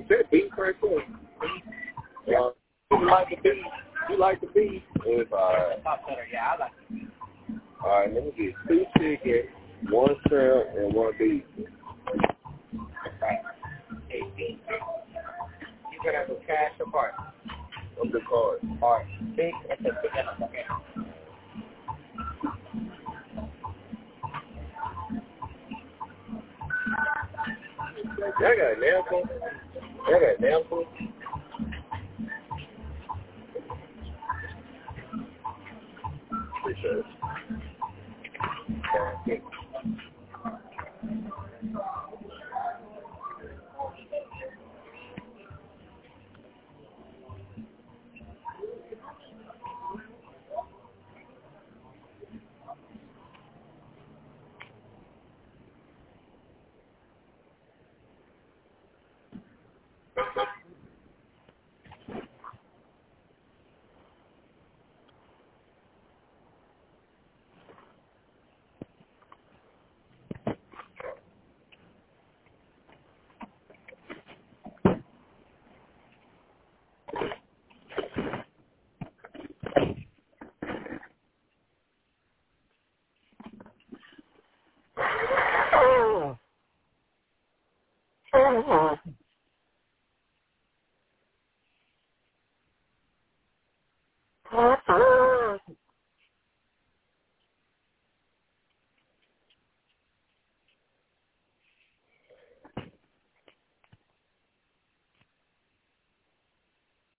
that beef right there. Yeah. You like the beef? You like the beef? It's alright. Yeah, I like the beef. Alright, let me get 2 chicken, 1 shrimp, and 1 beef. Right. Hey, beef. You gonna have a cash or card? What's the card? Card. Big and the chicken. Okay. Y'all got a nail phone? Y'all got a nail phone? Appreciate it. Okay.